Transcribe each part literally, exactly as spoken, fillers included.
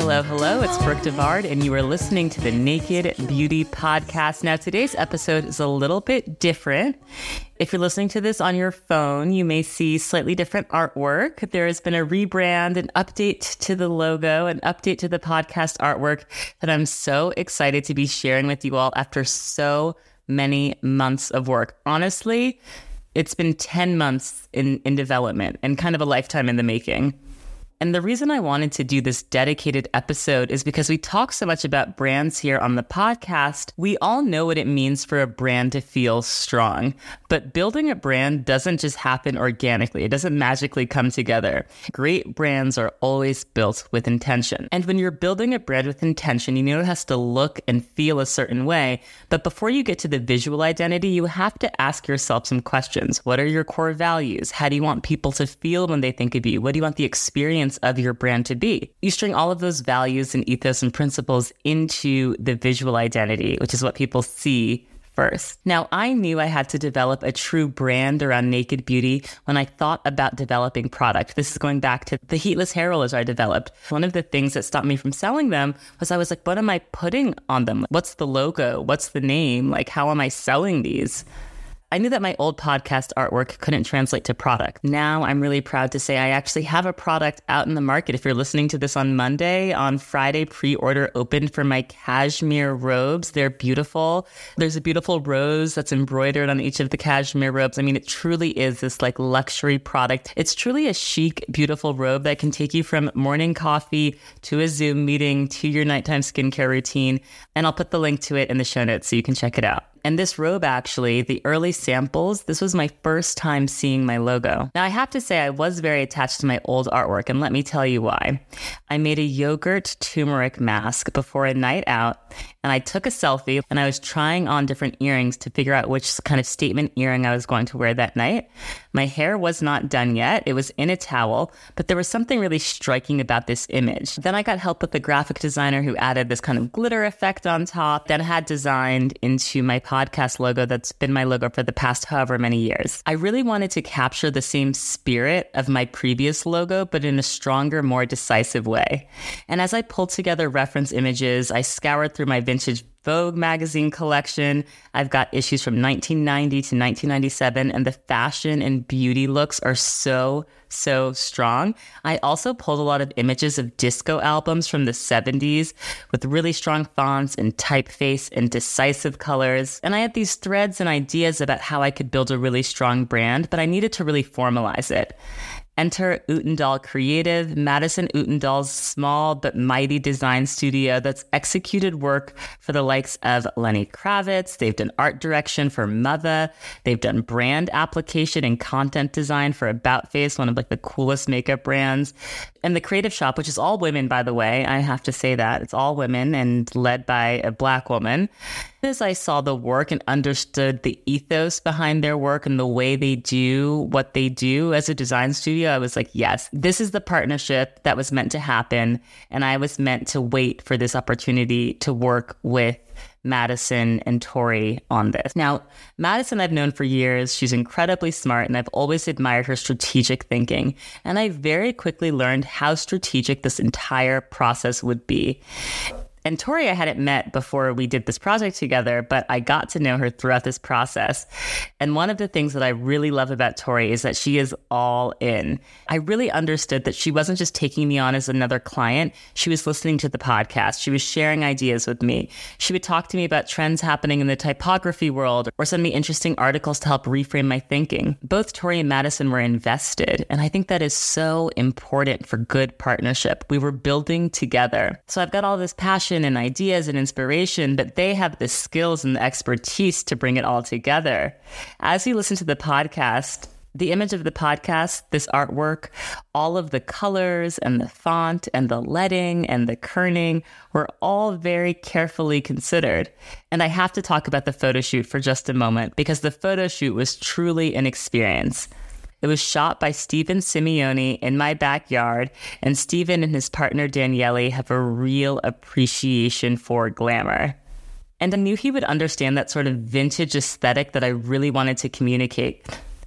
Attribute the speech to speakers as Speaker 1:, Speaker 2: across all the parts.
Speaker 1: Hello, hello. It's Brooke Devard, and you are listening to the Naked Beauty Podcast. Now, today's episode is a little bit different. If you're listening to this on your phone, you may see slightly different artwork. There has been a rebrand, an update to the logo, an update to the podcast artwork that I'm so excited to be sharing with you all after so many months of work. Honestly, it's been ten months in, in development and kind of a lifetime in the making. And the reason I wanted to do this dedicated episode is because we talk so much about brands here on the podcast. We all know what it means for a brand to feel strong, but building a brand doesn't just happen organically. It doesn't magically come together. Great brands are always built with intention. And when you're building a brand with intention, you know it has to look and feel a certain way. But before you get to the visual identity, you have to ask yourself some questions. What are your core values? How do you want people to feel when they think of you? What do you want the experience of your brand to be? You string all of those values and ethos and principles into the visual identity, which is what people see first. Now, I knew I had to develop a true brand around Naked Beauty when I thought about developing product. This is going back to the heatless hair rollers I developed. One of the things that stopped me from selling them was I was like, what am I putting on them? What's the logo? What's the name? Like, how am I selling these? I knew that my old podcast artwork couldn't translate to product. Now I'm really proud to say I actually have a product out in the market. If you're listening to this on Monday, on Friday, pre-order opened for my cashmere robes. They're beautiful. There's a beautiful rose that's embroidered on each of the cashmere robes. I mean, it truly is this like luxury product. It's truly a chic, beautiful robe that can take you from morning coffee to a Zoom meeting to your nighttime skincare routine. And I'll put the link to it in the show notes so you can check it out. And this robe, actually, the early samples, this was my first time seeing my logo. Now, I have to say I was very attached to my old artwork, and let me tell you why. I made a yogurt turmeric mask before a night out, and I took a selfie, and I was trying on different earrings to figure out which kind of statement earring I was going to wear that night. My hair was not done yet. It was in a towel, but there was something really striking about this image. Then I got help with the graphic designer who added this kind of glitter effect on top that I had designed into my podcast logo that's been my logo for the past however many years. I really wanted to capture the same spirit of my previous logo, but in a stronger, more decisive way. And as I pulled together reference images, I scoured through my vintage Vogue magazine collection. I've got issues from nineteen ninety to nineteen ninety-seven, and the fashion and beauty looks are so, so strong. I also pulled a lot of images of disco albums from the seventies with really strong fonts and typeface and decisive colors. And I had these threads and ideas about how I could build a really strong brand, but I needed to really formalize it. Enter Utendahl Creative, Madison Utendahl's small but mighty design studio that's executed work for the likes of Lenny Kravitz. They've done art direction for Mother. They've done brand application and content design for About Face, one of like the coolest makeup brands. And the Creative Shop, which is all women, by the way, I have to say that. It's all women and led by a Black woman. As I saw the work and understood the ethos behind their work and the way they do what they do as a design studio, I was like, yes, this is the partnership that was meant to happen. And I was meant to wait for this opportunity to work with Madison and Tori on this. Now, Madison I've known for years. She's incredibly smart, and I've always admired her strategic thinking. And I very quickly learned how strategic this entire process would be. And Tori, I hadn't met before we did this project together, but I got to know her throughout this process. And one of the things that I really love about Tori is that she is all in. I really understood that she wasn't just taking me on as another client. She was listening to the podcast. She was sharing ideas with me. She would talk to me about trends happening in the typography world or send me interesting articles to help reframe my thinking. Both Tori and Madison were invested, and I think that is so important for good partnership. We were building together. So I've got all this passion and ideas and inspiration, but they have the skills and the expertise to bring it all together. As you listen to the podcast, the image of the podcast, this artwork, all of the colors and the font and the leading and the kerning were all very carefully considered. And I have to talk about the photo shoot for just a moment because the photo shoot was truly an experience. It was shot by Stephen Simeone in my backyard, and Stephen and his partner Daniele have a real appreciation for glamour. And I knew he would understand that sort of vintage aesthetic that I really wanted to communicate.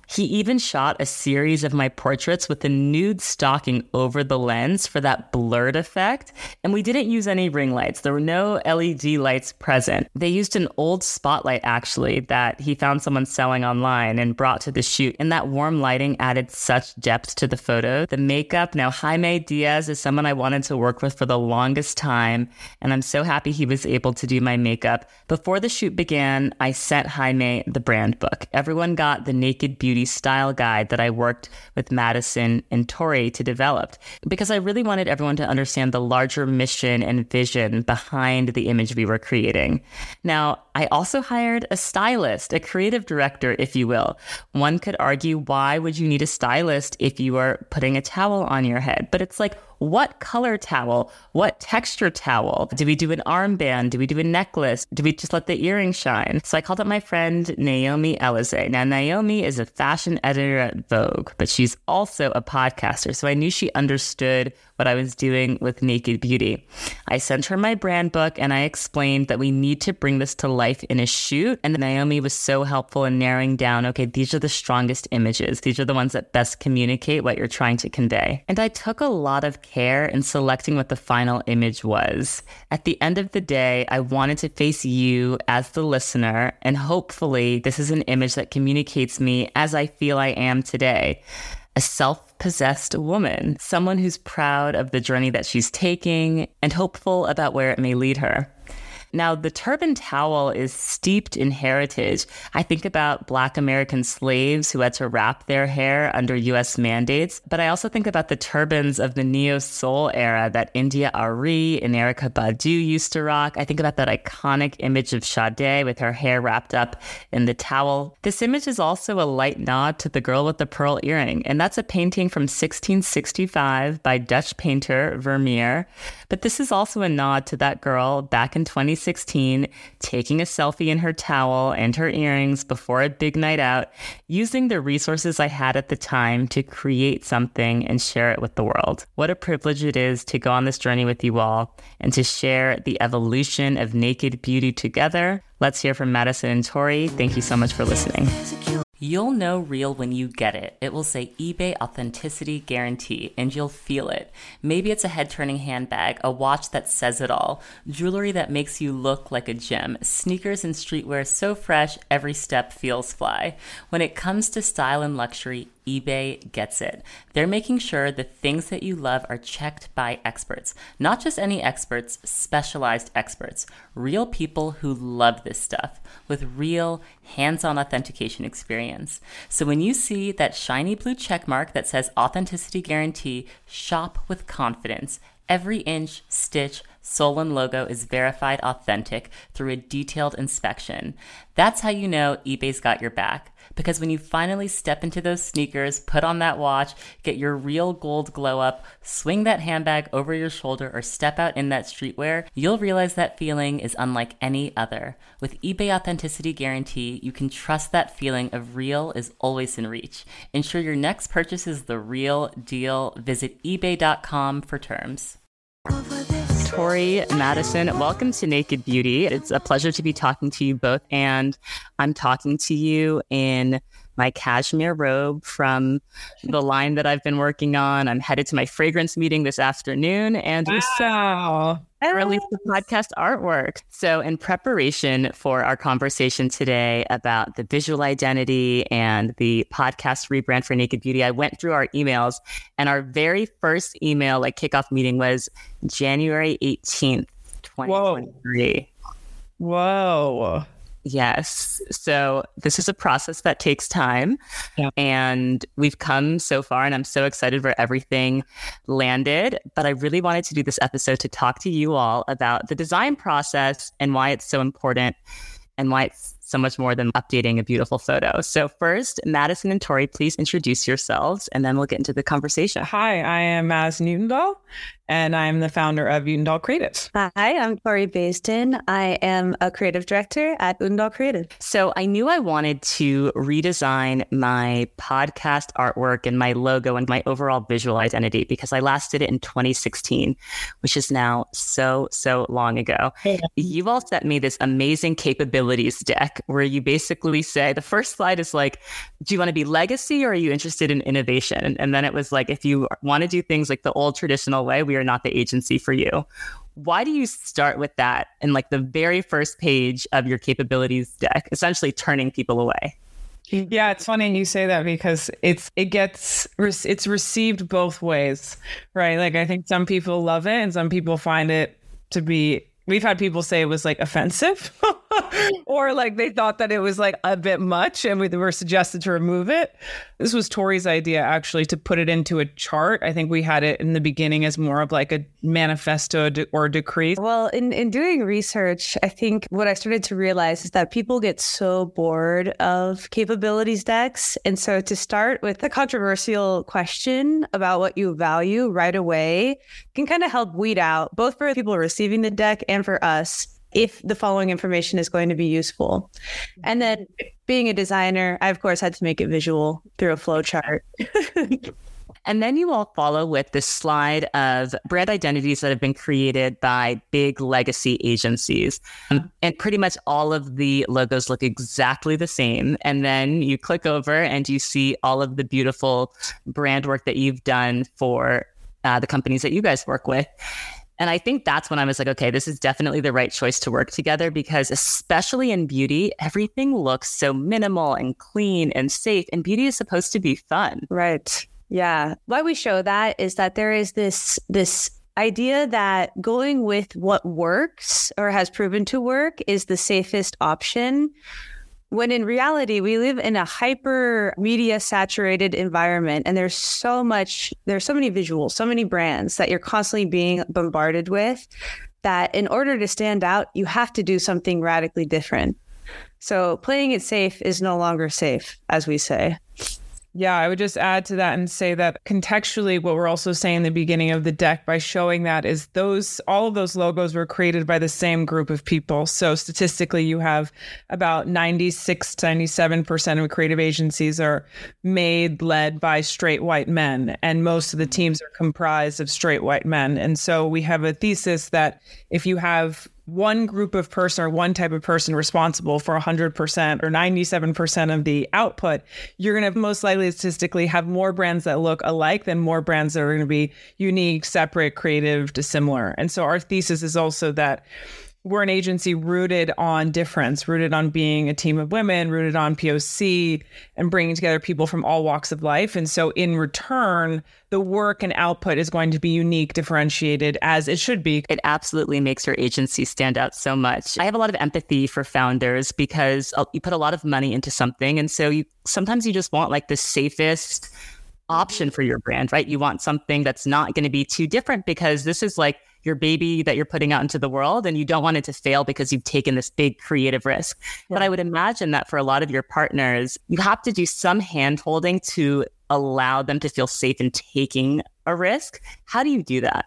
Speaker 1: He even shot a series of my portraits with a nude stocking over the lens for that blurred effect. And we didn't use any ring lights. There were no L E D lights present. They used an old spotlight, actually, that he found someone selling online and brought to the shoot. And that warm lighting added such depth to the photo. The makeup, now Jaime Diaz is someone I wanted to work with for the longest time. And I'm so happy he was able to do my makeup. Before the shoot began, I sent Jaime the brand book. Everyone got the Naked Beauty style guide that I worked with Madison and Tori to develop, because I really wanted everyone to understand the larger mission and vision behind the image we were creating. Now, I also hired a stylist, a creative director, if you will. One could argue, why would you need a stylist if you are putting a towel on your head? But it's like, what color towel? What texture towel? Do we do an armband? Do we do a necklace? Do we just let the earring shine? So I called up my friend Naomi Elize. Now, Naomi is a fashion editor at Vogue, but she's also a podcaster. So I knew she understood what I was doing with Naked Beauty. I sent her my brand book and I explained that we need to bring this to life in a shoot. And Naomi was so helpful in narrowing down, okay, these are the strongest images. These are the ones that best communicate what you're trying to convey. And I took a lot of care in selecting what the final image was. At the end of the day, I wanted to face you as the listener, and hopefully this is an image that communicates me as I feel I am today. A self-possessed woman, someone who's proud of the journey that she's taking and hopeful about where it may lead her. Now, the turban towel is steeped in heritage. I think about Black American slaves who had to wrap their hair under U S mandates, but I also think about the turbans of the neo-soul era that India Arie and Erykah Badu used to rock. I think about that iconic image of Sade with her hair wrapped up in the towel. This image is also a light nod to the girl with the pearl earring, and that's a painting from sixteen sixty-five by Dutch painter Vermeer. But this is also a nod to that girl back in twenty sixteen, taking a selfie in her towel and her earrings before a big night out, using the resources I had at the time to create something and share it with the world. What a privilege it is to go on this journey with you all and to share the evolution of Naked Beauty together. Let's hear from Madison and Tori. Thank you so much for listening. You'll know real when you get it. It will say eBay Authenticity Guarantee, and you'll feel it. Maybe it's a head-turning handbag, a watch that says it all, jewelry that makes you look like a gem, sneakers and streetwear so fresh, every step feels fly. When it comes to style and luxury, eBay gets it. They're making sure the things that you love are checked by experts. Not just any experts, specialized experts. Real people who love this stuff with real hands-on authentication experience. So when you see that shiny blue check mark that says Authenticity Guarantee, shop with confidence. Every inch, stitch, sole, and logo is verified authentic through a detailed inspection. That's how you know eBay's got your back. Because when you finally step into those sneakers, put on that watch, get your real gold glow up, swing that handbag over your shoulder, or step out in that streetwear, you'll realize that feeling is unlike any other. With eBay Authenticity Guarantee, you can trust that feeling of real is always in reach. Ensure your next purchase is the real deal. Visit ebay dot com for terms. Tori, Madison, welcome to Naked Beauty. It's a pleasure to be talking to you both. And I'm talking to you in my cashmere robe from the line that I've been working on. I'm headed to my fragrance meeting this afternoon. And
Speaker 2: wow.
Speaker 1: I released the podcast artwork. So in preparation for our conversation today about the visual identity and the podcast rebrand for Naked Beauty, I went through our emails, and our very first email, like kickoff meeting, was January eighteenth, twenty twenty-three.
Speaker 2: Whoa. Whoa.
Speaker 1: Yes. So this is a process that takes time,
Speaker 2: yeah.
Speaker 1: and we've come so far, and I'm so excited where everything landed. But I really wanted to do this episode to talk to you all about the design process and why it's so important and why it's so much more than updating a beautiful photo. So first, Madison and Tori, please introduce yourselves, and then we'll get into the conversation.
Speaker 2: Hi, I am Madison Utendahl, and I'm the founder of Utendahl Creative.
Speaker 3: Hi, I'm Tori Baisden. I am a creative director at Utendahl Creative.
Speaker 1: So I knew I wanted to redesign my podcast artwork and my logo and my overall visual identity because I last did it in twenty sixteen, which is now so, so long ago.
Speaker 2: Yeah.
Speaker 1: You all sent me this amazing capabilities deck deck where you basically say, the first slide is like, do you want to be legacy or are you interested in innovation? And, and then it was like, if you want to do things like the old traditional way, we are not the agency for you. Why do you start with that in like the very first page of your capabilities deck, essentially turning people away?
Speaker 2: Yeah, it's funny you say that because it's it gets it's received both ways, right? Like I think some people love it and some people find it to be. We've had people say it was like offensive or like they thought that it was like a bit much and we were suggested to remove it. This was Tori's idea, actually, to put it into a chart. I think we had it in the beginning as more of like a manifesto or decree.
Speaker 3: Well, in, in doing research, I think what I started to realize is that people get so bored of capabilities decks. And so to start with a controversial question about what you value right away can kind of help weed out, both for people receiving the deck and for us, if the following information is going to be useful. And then being a designer, I, of course, had to make it visual through a flow chart.
Speaker 1: And then you all follow with this slide of brand identities that have been created by big legacy agencies. Um, and pretty much all of the logos look exactly the same. And then you click over and you see all of the beautiful brand work that you've done for uh, the companies that you guys work with. And I think that's when I was like, okay, this is definitely the right choice to work together, because especially in beauty, everything looks so minimal and clean and safe, and beauty is supposed to be fun.
Speaker 3: Right. Yeah. Why we show that is that there is this this idea that going with what works or has proven to work is the safest option, when in reality, we live in a hyper media saturated environment, and there's so much, there's so many visuals, so many brands that you're constantly being bombarded with, that in order to stand out, you have to do something radically different. So playing it safe is no longer safe, as we say.
Speaker 2: Yeah, I would just add to that and say that contextually, what we're also saying in the beginning of the deck by showing that is those all of those logos were created by the same group of people. So statistically, you have about ninety-six to ninety-seven percent of creative agencies are made, led by straight white men. And most of the teams are comprised of straight white men. And so we have a thesis that if you have one group of person or one type of person responsible for one hundred percent or ninety-seven percent of the output, you're going to most likely statistically have more brands that look alike than more brands that are going to be unique, separate, creative, dissimilar. And so our thesis is also that we're an agency rooted on difference, rooted on being a team of women, rooted on P O C, and bringing together people from all walks of life. And so in return, the work and output is going to be unique, differentiated, as it should be.
Speaker 1: It absolutely makes your agency stand out so much. I have a lot of empathy for founders because you put a lot of money into something. And so you sometimes you just want like the safest option for your brand, right? You want something that's not going to be too different, because this is like your baby that you're putting out into the world, and you don't want it to fail because you've taken this big creative risk. Yeah. But I would imagine that for a lot of your partners, you have to do some hand-holding to allow them to feel safe in taking a risk. How do you do that?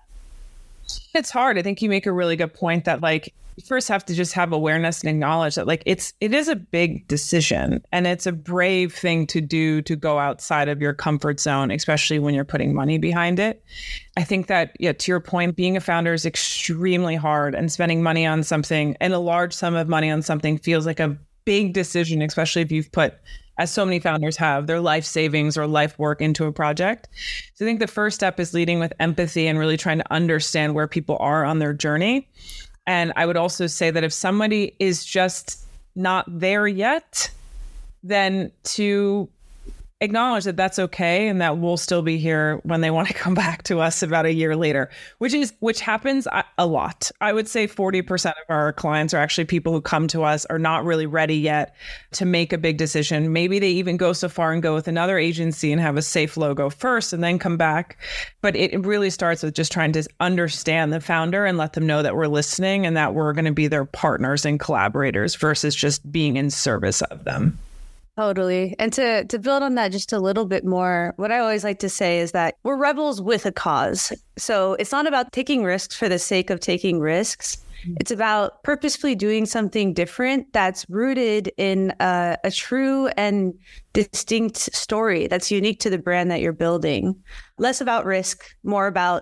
Speaker 2: It's hard. I think you make a really good point that like you first have to just have awareness and acknowledge that like it's it is a big decision, and it's a brave thing to do, to go outside of your comfort zone, especially when you're putting money behind it. I think that, yeah, to your point, being a founder is extremely hard, and spending money on something and a large sum of money on something feels like a big decision, especially if you've put, as so many founders have, their life savings or life work into a project. So I think the first step is leading with empathy and really trying to understand where people are on their journey. And I would also say that if somebody is just not there yet, then to acknowledge that that's okay, and that we'll still be here when they want to come back to us about a year later, which is which happens a lot. I would say forty percent of our clients are actually people who come to us are not really ready yet to make a big decision. Maybe they even go so far and go with another agency and have a safe logo first and then come back. But it really starts with just trying to understand the founder and let them know that we're listening and that we're going to be their partners and collaborators versus just being in service of them.
Speaker 3: Totally. And to to build on that just a little bit more, what I always like to say is that we're rebels with a cause. So it's not about taking risks for the sake of taking risks. It's about purposefully doing something different that's rooted in a, a true and distinct story that's unique to the brand that you're building. Less about risk, more about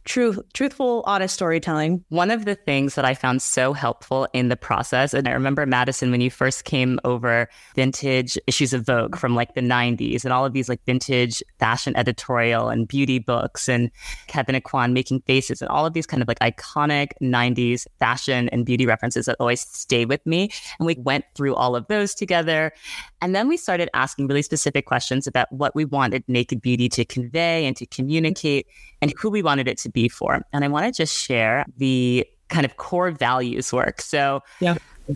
Speaker 3: true, truthful, honest storytelling.
Speaker 1: One of the things that I found so helpful in the process, and I remember, Madison, when you first came over, vintage issues of Vogue from like the nineties and all of these like vintage fashion editorial and beauty books, and Kevin Aquan Making Faces, and all of these kind of like iconic nineties fashion and beauty references that always stay with me. And we went through all of those together. And then we started asking really specific questions about what we wanted Naked Beauty to convey and to communicate and who we wanted it to be for. And I want to just share the kind of core values work. So
Speaker 2: yeah.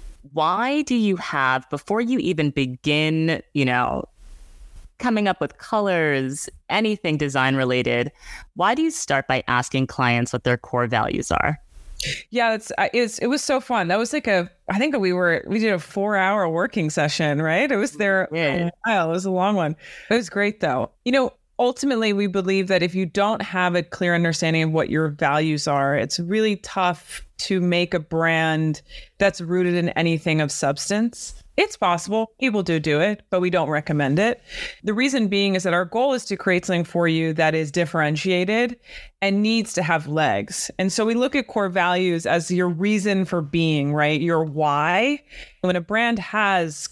Speaker 1: Why do you have, before you even begin, you know, coming up with colors, anything design related, why do you start by asking clients what their core values are?
Speaker 2: Yeah, it's, it's it was so fun. That was like a, I think we were, we did a four hour working session, right? It was there.
Speaker 1: Yeah.
Speaker 2: Wow, it was a long one. It was great though. You know, ultimately we believe that if you don't have a clear understanding of what your values are, it's really tough to make a brand that's rooted in anything of substance. It's possible. People do do it, but we don't recommend it. The reason being is that our goal is to create something for you that is differentiated and needs to have legs. And so we look at core values as your reason for being, right? Your why. When a brand has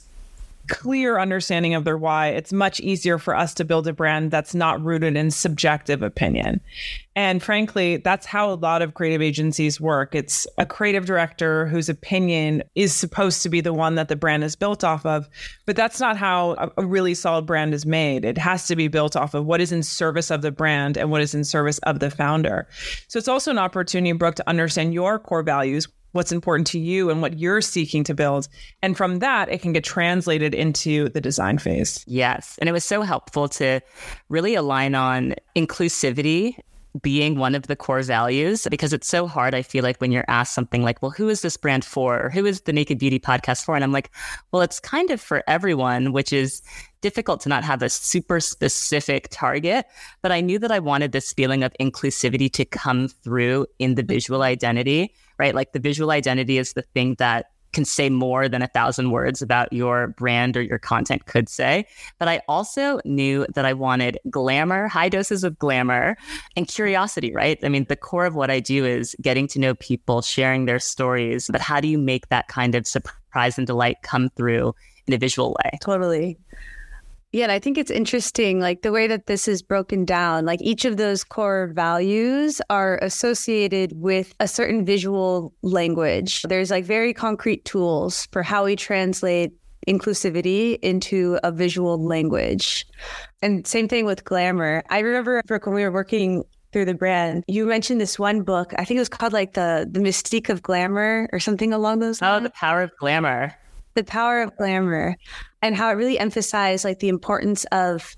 Speaker 2: clear understanding of their why, it's much easier for us to build a brand that's not rooted in subjective opinion. And frankly, that's how a lot of creative agencies work. It's a creative director whose opinion is supposed to be the one that the brand is built off of. But that's not how a really solid brand is made. It has to be built off of what is in service of the brand and what is in service of the founder. So it's also an opportunity, Brooke, to understand your core values, what's important to you and what you're seeking to build. And from that, it can get translated into the design phase.
Speaker 1: Yes. And it was so helpful to really align on inclusivity being one of the core values, because it's so hard, I feel like, when you're asked something like, well, who is this brand for? Or who is the Naked Beauty podcast for? And I'm like, well, it's kind of for everyone, which is difficult to not have a super specific target. But I knew that I wanted this feeling of inclusivity to come through in the visual identity, right? Like the visual identity is the thing that can say more than a thousand words about your brand or your content could say. But I also knew that I wanted glamour, high doses of glamour, and curiosity, right? I mean, the core of what I do is getting to know people, sharing their stories. But how do you make that kind of surprise and delight come through in a visual way?
Speaker 3: Totally. Yeah, and I think it's interesting, like the way that this is broken down, like each of those core values are associated with a certain visual language. There's like very concrete tools for how we translate inclusivity into a visual language. And same thing with glamour. I remember, Brooke, when we were working through the brand, you mentioned this one book. I think it was called like the, the Mystique of Glamour or something along those lines.
Speaker 1: Oh, The Power of Glamour.
Speaker 3: The Power of Glamour, and how it really emphasized like the importance of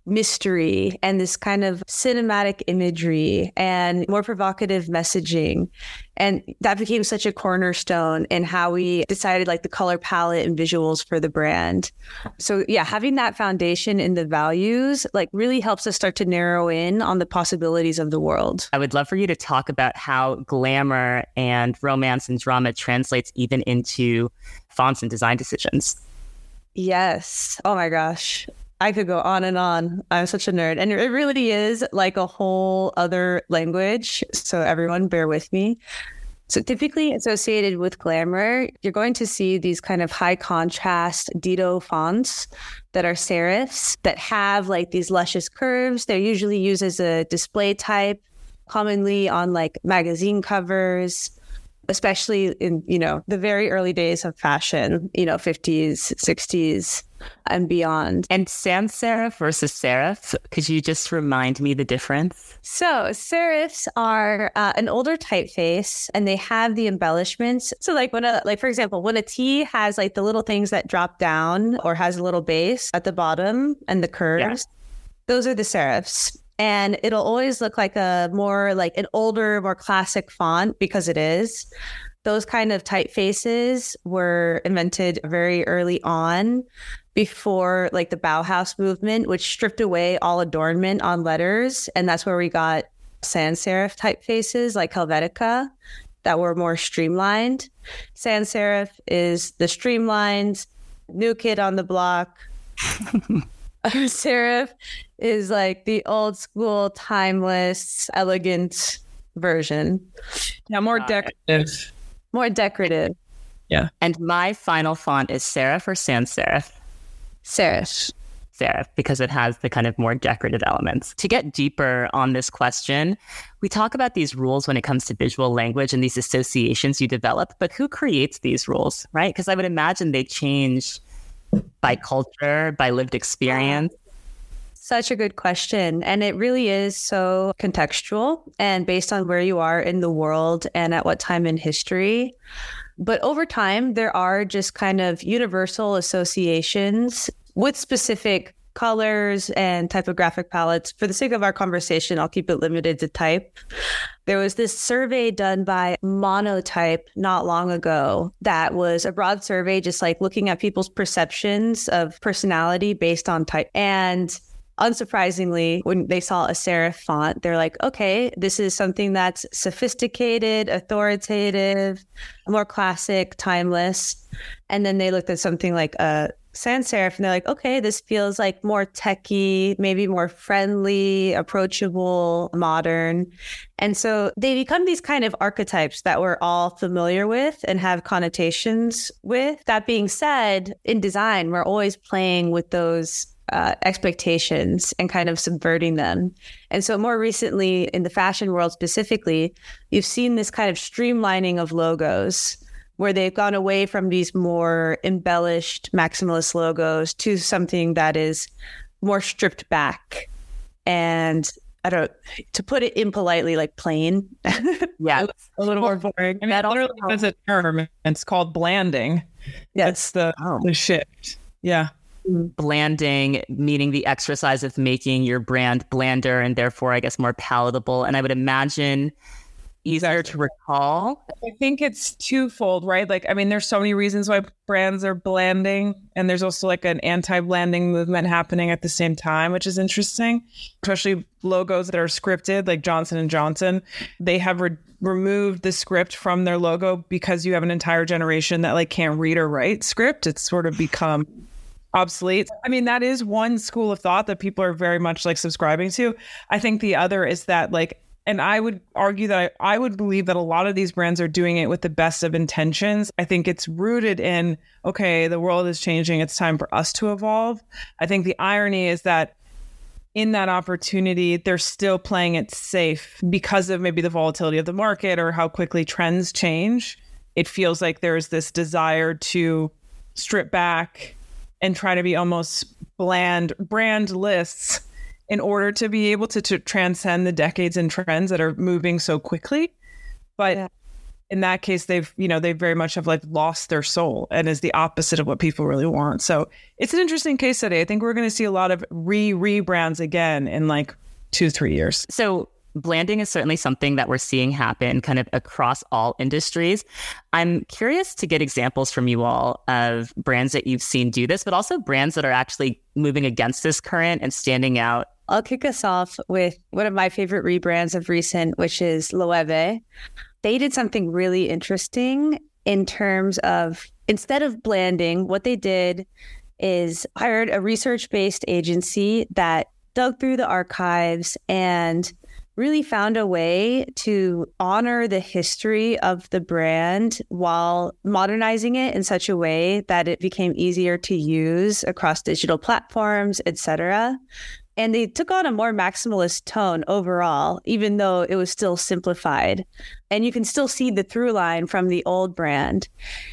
Speaker 3: mystery and this kind of cinematic imagery and more provocative messaging. And that became such a cornerstone in how we decided like the color palette and visuals for the brand. So yeah, having that foundation in the values like really helps us start to narrow in on the possibilities of the world.
Speaker 1: I would love for you to talk about how glamour and romance and drama translates even into fonts and design decisions.
Speaker 3: Yes. Oh my gosh. I could go on and on. I'm such a nerd. And it really is like a whole other language. So everyone bear with me. So typically associated with glamour, you're going to see these kind of high contrast Dito fonts that are serifs that have like these luscious curves. They're usually used as a display type, commonly on like magazine covers, especially in, you know, the very early days of fashion, you know, fifties, sixties and beyond.
Speaker 1: And sans serif versus serif, could you just remind me the difference?
Speaker 3: So serifs are uh, an older typeface and they have the embellishments. So like when a, like, for example, when a T has like the little things that drop down or has a little base at the bottom and the curves, yeah. Those are the serifs. And it'll always look like a more like an older, more classic font because it is. Those kind of typefaces were invented very early on before like the Bauhaus movement, which stripped away all adornment on letters. And that's where we got sans serif typefaces like Helvetica that were more streamlined. Sans serif is the streamlined new kid on the block. Serif is like the old school, timeless, elegant version.
Speaker 2: Yeah, more decorative.
Speaker 3: More decorative.
Speaker 2: Yeah.
Speaker 1: And my final font is serif or sans serif?
Speaker 3: Serif.
Speaker 1: Serif, because it has the kind of more decorative elements. To get deeper on this question, we talk about these rules when it comes to visual language and these associations you develop, but who creates these rules, right? Because I would imagine they change by culture, by lived experience.
Speaker 3: Such a good question. And it really is so contextual and based on where you are in the world and at what time in history. But over time, there are just kind of universal associations with specific colors and typographic palettes. For the sake of our conversation, I'll keep it limited to type. There was this survey done by Monotype not long ago that was a broad survey, just like looking at people's perceptions of personality based on type. And unsurprisingly, when they saw a serif font, they're like, okay, this is something that's sophisticated, authoritative, more classic, timeless. And then they looked at something like a sans serif and they're like, okay, this feels like more techy, maybe more friendly, approachable, modern. And so they become these kind of archetypes that we're all familiar with and have connotations with. That being said, in design, we're always playing with those uh, expectations and kind of subverting them. And so more recently in the fashion world specifically, you've seen this kind of streamlining of logos where they've gone away from these more embellished maximalist logos to something that is more stripped back. And I don't, to put it impolitely, like plain.
Speaker 1: Yeah.
Speaker 2: A little more boring. I mean, that literally has a term. It's called blanding.
Speaker 3: Yes.
Speaker 2: That's the,
Speaker 1: oh.
Speaker 2: the shift. Yeah.
Speaker 1: Blanding, meaning the exercise of making your brand blander and therefore, I guess, more palatable. And I would imagine easier to recall.
Speaker 2: I think it's twofold, right? Like, I mean, there's so many reasons why brands are blanding, and there's also like an anti-blanding movement happening at the same time, which is interesting, especially logos that are scripted, like Johnson and Johnson. They have re- removed the script from their logo because you have an entire generation that like can't read or write script. It's sort of become obsolete. I mean, that is one school of thought that people are very much like subscribing to. I think the other is that like, and I would argue that I, I would believe that a lot of these brands are doing it with the best of intentions. I think it's rooted in, okay, the world is changing. It's time for us to evolve. I think the irony is that in that opportunity, they're still playing it safe because of maybe the volatility of the market or how quickly trends change. It feels like there's this desire to strip back and try to be almost bland, brandless in order to be able to, to transcend the decades and trends that are moving so quickly. But yeah. in that case, they've, you know, they very much have like lost their soul and is the opposite of what people really want. So it's an interesting case study. I think we're going to see a lot of re rebrands again in like two, three years.
Speaker 1: So blanding is certainly something that we're seeing happen kind of across all industries. I'm curious to get examples from you all of brands that you've seen do this, but also brands that are actually moving against this current and standing out.
Speaker 3: I'll kick us off with one of my favorite rebrands of recent, which is Loewe. They did something really interesting in terms of, instead of blanding, what they did is hired a research-based agency that dug through the archives and really found a way to honor the history of the brand while modernizing it in such a way that it became easier to use across digital platforms, et cetera. And they took on a more maximalist tone overall, even though it was still simplified. And you can still see the through line from the old brand.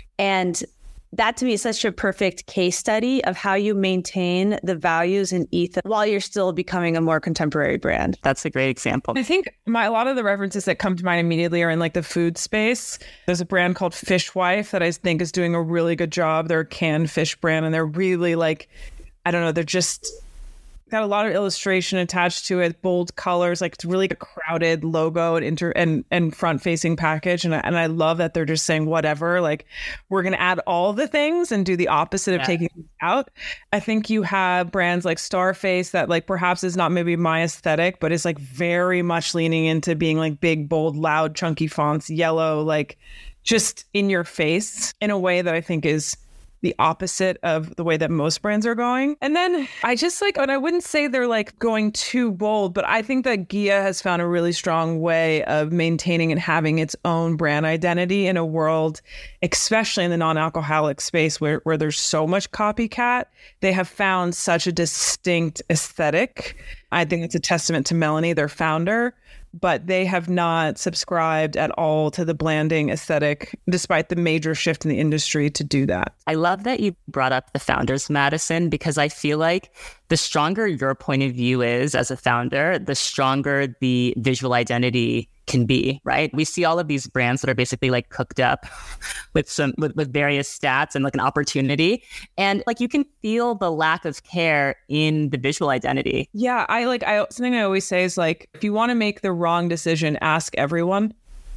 Speaker 3: And that to me is such a perfect case study of how you maintain the values and ethos while you're still becoming a more contemporary brand.
Speaker 1: That's a great example.
Speaker 2: I think my, a lot of the references that come to mind immediately are in like the food space. There's a brand called Fishwife that I think is doing a really good job. They're a canned fish brand and they're really like, I don't know, they're just got a lot of illustration attached to it, bold colors, like it's really a crowded logo and inter and, and front facing package. And I, and I love that they're just saying whatever, like we're going to add all the things and do the opposite of yeah. taking things out. I think you have brands like Starface that like perhaps is not maybe my aesthetic, but is like very much leaning into being like big, bold, loud, chunky fonts, yellow, like just in your face in a way that I think is the opposite of the way that most brands are going. And then I just like, and I wouldn't say they're like going too bold, but I think that Ghia has found a really strong way of maintaining and having its own brand identity in a world, especially in the non-alcoholic space where, where there's so much copycat. They have found such a distinct aesthetic. I think it's a testament to Melanie, their founder, but they have not subscribed at all to the blanding aesthetic, despite the major shift in the industry to do that.
Speaker 1: I love that you brought up the founders, Madison, because I feel like the stronger your point of view is as a founder, the stronger the visual identity can be, right? We see all of these brands that are basically like cooked up with some with, with various stats and like an opportunity. And like you can feel the lack of care in the visual identity.
Speaker 2: Yeah, I like I something I always say is like, if you want to make the wrong decision, ask everyone.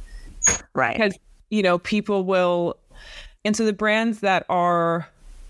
Speaker 1: Right.
Speaker 2: Because, you know, people will, and so the brands that are,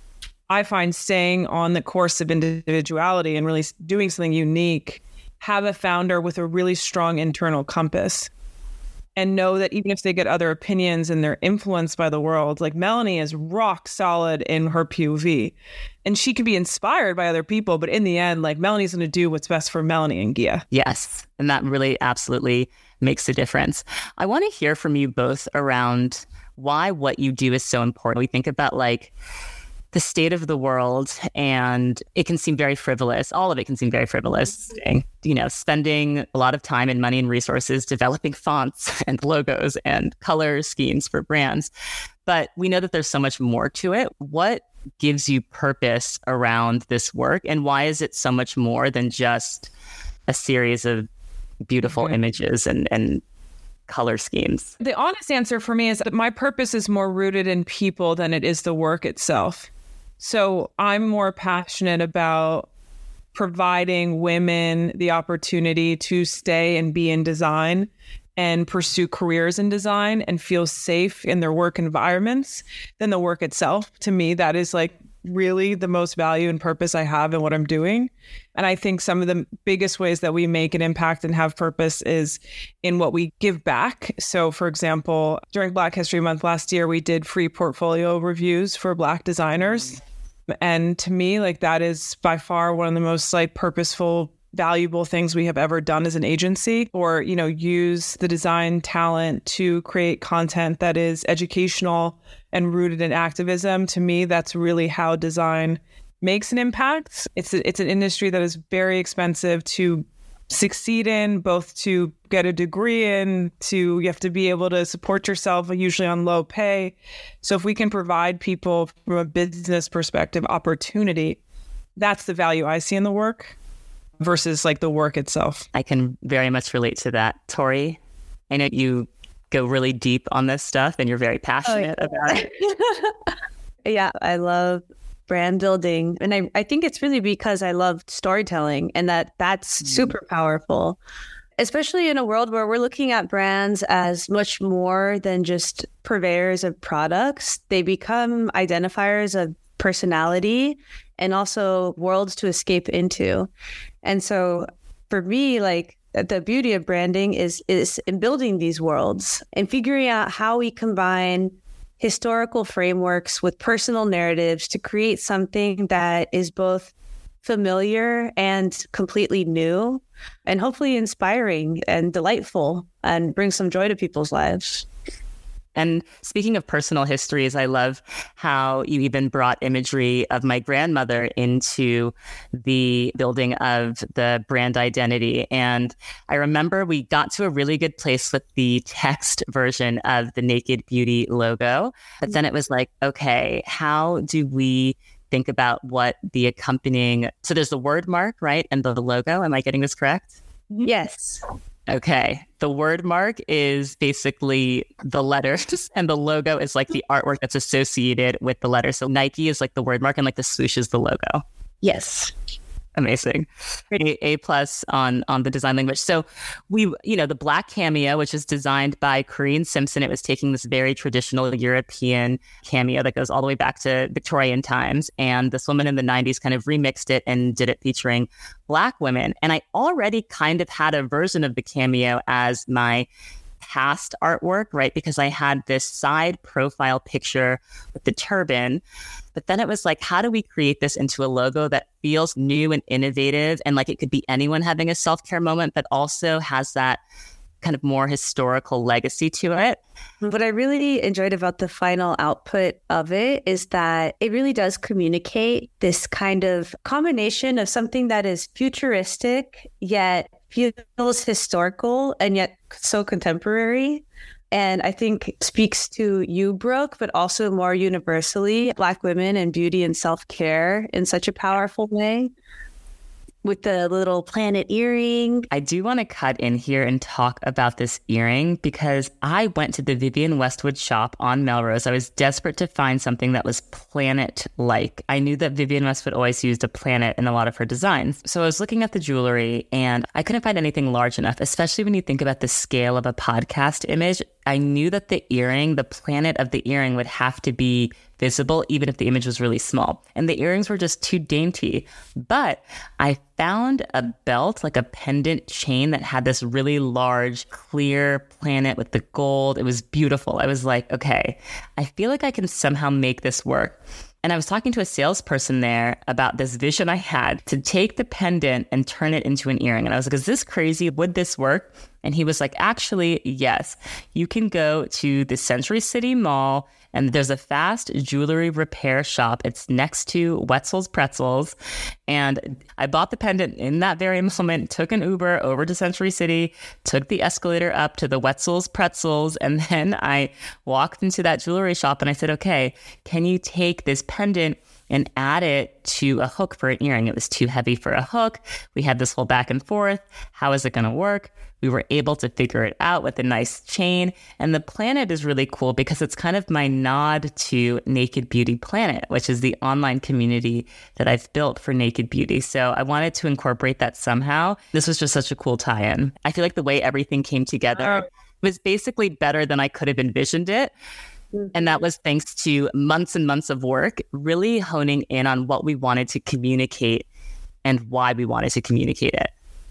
Speaker 2: I find, staying on the course of individuality and really doing something unique, have a founder with a really strong internal compass and know that even if they get other opinions and they're influenced by the world, like Melanie is rock solid in her P O V and she can be inspired by other people. But in the end, like Melanie's going to do what's best for Melanie and Ghia.
Speaker 1: Yes. And that really absolutely makes a difference. I want to hear from you both around why what you do is so important. We think about like the state of the world, and it can seem very frivolous. All of it can seem very frivolous. You know, spending a lot of time and money and resources developing fonts and logos and color schemes for brands. But we know that there's so much more to it. What gives you purpose around this work, and why is it so much more than just a series of beautiful mm-hmm. images and and color schemes?
Speaker 2: The honest answer for me is that my purpose is more rooted in people than it is the work itself. So I'm more passionate about providing women the opportunity to stay and be in design and pursue careers in design and feel safe in their work environments than the work itself. To me, that is like really the most value and purpose I have in what I'm doing. And I think some of the biggest ways that we make an impact and have purpose is in what we give back. So for example, during Black History Month last year, we did free portfolio reviews for Black designers. And to me, like that is by far one of the most like purposeful, valuable things we have ever done as an agency. Or, you know, use the design talent to create content that is educational and rooted in activism. To me, that's really how design makes an impact. It's a, it's an industry that is very expensive to succeed in, both to get a degree in, to you have to be able to support yourself, usually on low pay. So if we can provide people from a business perspective opportunity, that's the value I see in the work versus like the work itself.
Speaker 1: I can very much relate to that. Tori, I know you go really deep on this stuff and you're very passionate oh, yeah. about it.
Speaker 3: Yeah, I love brand building. And I, I think it's really because I love storytelling and that that's mm. super powerful, especially in a world where we're looking at brands as much more than just purveyors of products. They become identifiers of personality and also worlds to escape into. And so for me, like the beauty of branding is, is in building these worlds and figuring out how we combine historical frameworks with personal narratives to create something that is both familiar and completely new and hopefully inspiring and delightful and bring some joy to people's lives.
Speaker 1: And speaking of personal histories, I love how you even brought imagery of my grandmother into the building of the brand identity. And I remember we got to a really good place with the text version of the Naked Beauty logo. But then it was like, okay, how do we think about what the accompanying... So there's the word mark, right? And the logo. Am I getting this correct?
Speaker 3: Yes.
Speaker 1: Okay. The word mark is basically the letters and the logo is like the artwork that's associated with the letters. So Nike is like the word mark and like the swoosh is the logo.
Speaker 3: Yes.
Speaker 1: Amazing. A, A plus on, on the design language. So we, you know, the black cameo, which is designed by Corinne Simpson, it was taking this very traditional European cameo that goes all the way back to Victorian times. And this woman in the nineties kind of remixed it and did it featuring Black women. And I already kind of had a version of the cameo as my past artwork, right? Because I had this side profile picture with the turban. But then it was like, how do we create this into a logo that feels new and innovative and like it could be anyone having a self-care moment, but also has that kind of more historical legacy to it?
Speaker 3: What I really enjoyed about the final output of it is that it really does communicate this kind of combination of something that is futuristic, yet feels historical, and yet so contemporary. And I think it speaks to you, Brooke, but also more universally, Black women and beauty and self-care in such a powerful way. With the little planet earring.
Speaker 1: I do want to cut in here and talk about this earring because I went to the Vivienne Westwood shop on Melrose. I was desperate to find something that was planet-like. I knew that Vivienne Westwood always used a planet in a lot of her designs. So I was looking at the jewelry and I couldn't find anything large enough, especially when you think about the scale of a podcast image. I knew that the earring, the planet of the earring would have to be visible, even if the image was really small. And the earrings were just too dainty. But I found a belt, like a pendant chain that had this really large, clear planet with the gold. It was beautiful. I was like, okay, I feel like I can somehow make this work. And I was talking to a salesperson there about this vision I had to take the pendant and turn it into an earring. And I was like, is this crazy? Would this work? And he was like, actually, yes. You can go to the Century City Mall and there's a fast jewelry repair shop. It's next to Wetzel's Pretzels. And I bought the pendant in that very moment, took an Uber over to Century City, took the escalator up to the Wetzel's Pretzels. And then I walked into that jewelry shop and I said, okay, can you take this pendant and add it to a hook for an earring? It was too heavy for a hook. We had this whole back and forth. How is it going to work? We were able to figure it out with a nice chain. And the planet is really cool because it's kind of my nod to Naked Beauty Planet, which is the online community that I've built for Naked Beauty. So I wanted to incorporate that somehow. This was just such a cool tie-in. I feel like the way everything came together was basically better than I could have envisioned it. And that was thanks to months and months of work, really honing in on what we wanted to communicate and why we wanted to communicate it.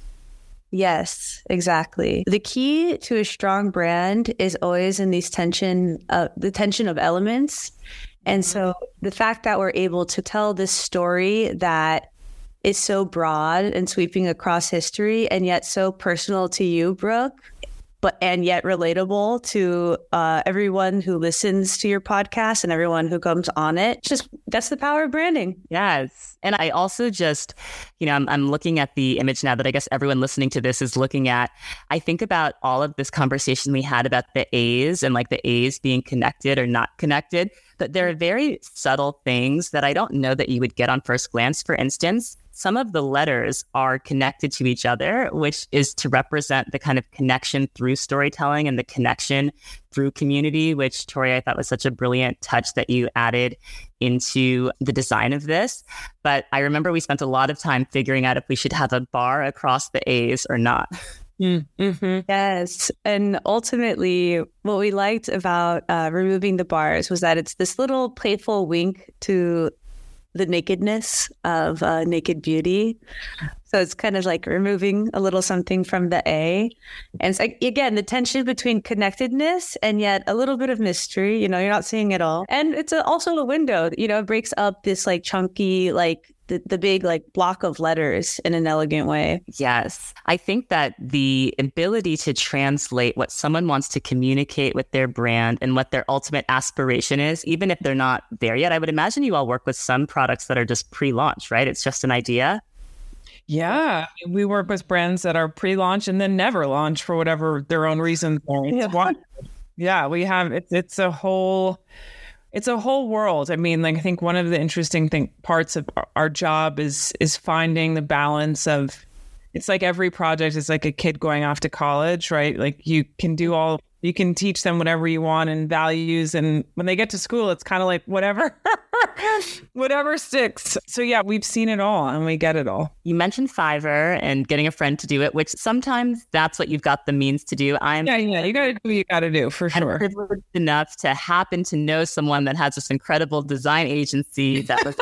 Speaker 3: Yes, exactly. The key to a strong brand is always in these tension, uh, the tension of elements. And so the fact that we're able to tell this story that is so broad and sweeping across history and yet so personal to you, Brooke, but and yet relatable to uh, everyone who listens to your podcast and everyone who comes on it. Just that's the power of branding.
Speaker 1: Yes. And I also just, you know, I'm, I'm looking at the image now that I guess everyone listening to this is looking at. I think about all of this conversation we had about the A's and like the A's being connected or not connected. But there are very subtle things that I don't know that you would get on first glance. For instance, some of the letters are connected to each other, which is to represent the kind of connection through storytelling and the connection through community, which, Tori, I thought was such a brilliant touch that you added into the design of this. But I remember we spent a lot of time figuring out if we should have a bar across the A's or not.
Speaker 3: Mm-hmm. Yes. And ultimately, what we liked about uh, removing the bars was that it's this little playful wink to the nakedness of uh, Naked Beauty. So it's kind of like removing a little something from the A. And it's like, again, the tension between connectedness and yet a little bit of mystery, you know, you're not seeing it all. And it's a, also a window, you know, it breaks up this like chunky, like the, the big like block of letters in an elegant way.
Speaker 1: Yes. I think that the ability to translate what someone wants to communicate with their brand and what their ultimate aspiration is, even if they're not there yet. I would imagine you all work with some products that are just pre-launch, right? It's just an idea.
Speaker 2: Yeah, we work with brands that are pre-launch and then never launch for whatever their own reasons are. Yeah, yeah we have, it's, it's a whole... It's a whole world. I mean, like I think one of the interesting thing parts of our job is is finding the balance of. It's like every project is like a kid going off to college, right? Like you can do all, you can teach them whatever you want and values, and when they get to school, it's kind of like whatever, whatever sticks. So yeah, we've seen it all and we get it all.
Speaker 1: You mentioned Fiverr and getting a friend to do it, which sometimes that's what you've got the means to do. I'm
Speaker 2: yeah, yeah, you got to do what you got to do for sure.
Speaker 1: I'm privileged enough to happen to know someone that has this incredible design agency that was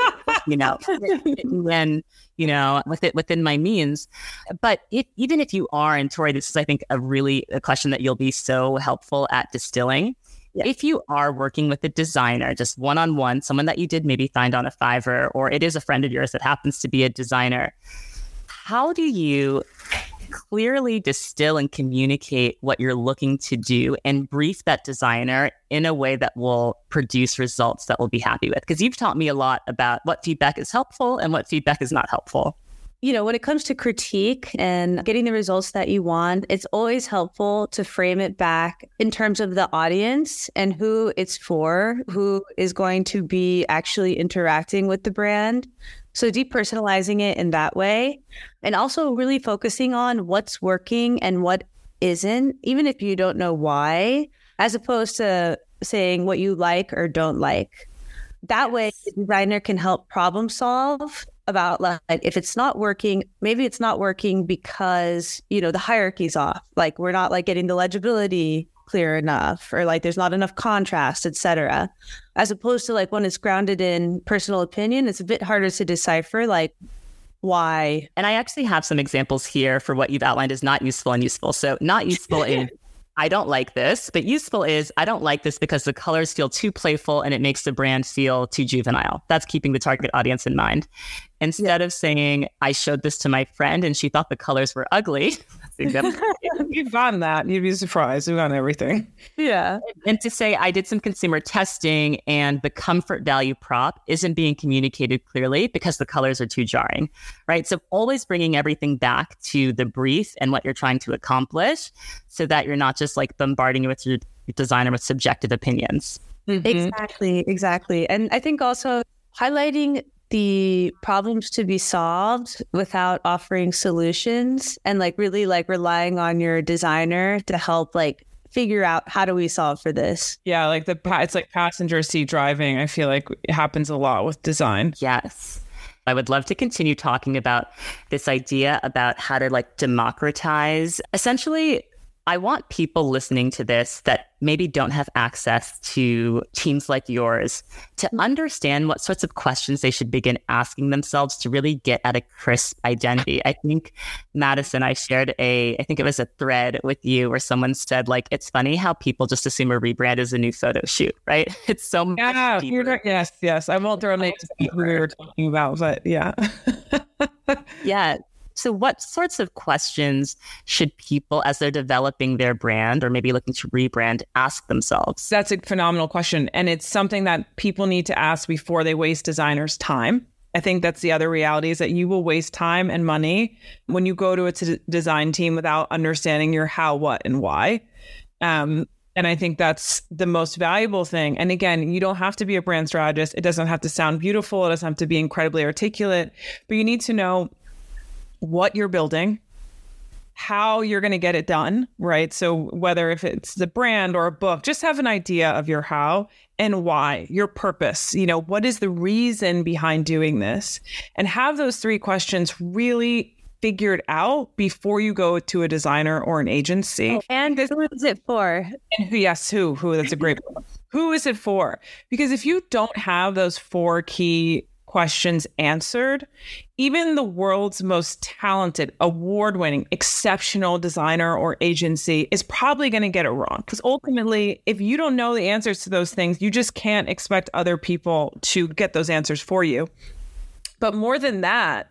Speaker 1: you know, when, you know, with it within my means. But if, even if you are, and Tori, this is, I think, a really a question that you'll be so helpful at distilling. Yeah. If you are working with a designer, just one-on-one, someone that you did maybe find on a Fiverr, or it is a friend of yours that happens to be a designer, how do you clearly distill and communicate what you're looking to do and brief that designer in a way that will produce results that we'll be happy with? Because you've taught me a lot about what feedback is helpful and what feedback is not helpful.
Speaker 3: You know, when it comes to critique and getting the results that you want, it's always helpful to frame it back in terms of the audience and who it's for, who is going to be actually interacting with the brand. So depersonalizing it in that way, and also really focusing on what's working and what isn't, even if you don't know why, as opposed to saying what you like or don't like. That way, the designer can help problem solve about, like, if it's not working, maybe it's not working because, you know, the hierarchy's off. Like, we're not like getting the legibility clear enough, or like there's not enough contrast, et cetera. As opposed to like when it's grounded in personal opinion, it's a bit harder to decipher like why.
Speaker 1: And I actually have some examples here for what you've outlined as not useful and useful. So not useful is, I don't like this, but useful is, I don't like this because the colors feel too playful and it makes the brand feel too juvenile. That's keeping the target audience in mind. Instead of saying, I showed this to my friend and she thought the colors were ugly.
Speaker 2: You've gotten that. You'd be surprised. We've gotten everything.
Speaker 3: Yeah.
Speaker 1: And to say, I did some consumer testing and the comfort value prop isn't being communicated clearly because the colors are too jarring, right? So always bringing everything back to the brief and what you're trying to accomplish so that you're not just like bombarding with your designer with subjective opinions.
Speaker 3: Mm-hmm. Exactly. Exactly. And I think also highlighting the problems to be solved without offering solutions, and like really like relying on your designer to help like figure out how do we solve for this.
Speaker 2: Yeah, like the it's like passenger seat driving. I feel like it happens a lot with design.
Speaker 1: Yes. I would love to continue talking about this idea about how to like democratize. Essentially, I want people listening to this that maybe don't have access to teams like yours to understand what sorts of questions they should begin asking themselves to really get at a crisp identity. I think, Madison, I shared a, I think it was a thread with you where someone said, like, it's funny how people just assume a rebrand is a new photo shoot, right? It's so much
Speaker 2: yeah,
Speaker 1: deeper.
Speaker 2: Yes, yes. I won't throw names who we were talking about, but yeah.
Speaker 1: Yeah. So what sorts of questions should people, as they're developing their brand or maybe looking to rebrand, ask themselves?
Speaker 2: That's a phenomenal question. And it's something that people need to ask before they waste designers' time. I think that's the other reality, is that you will waste time and money when you go to a t- design team without understanding your how, what, and why. Um, and I think that's the most valuable thing. And again, you don't have to be a brand strategist. It doesn't have to sound beautiful. It doesn't have to be incredibly articulate, but you need to know what you're building, how you're going to get it done, right? So whether if it's the brand or a book, just have an idea of your how and why, your purpose. You know, what is the reason behind doing this? And have those three questions really figured out before you go to a designer or an agency.
Speaker 3: And who is it for?
Speaker 2: And who, yes, who, who, that's a great one. Who is it for? Because if you don't have those four key questions answered, even the world's most talented, award-winning, exceptional designer or agency is probably going to get it wrong. Because ultimately, if you don't know the answers to those things, you just can't expect other people to get those answers for you. But more than that,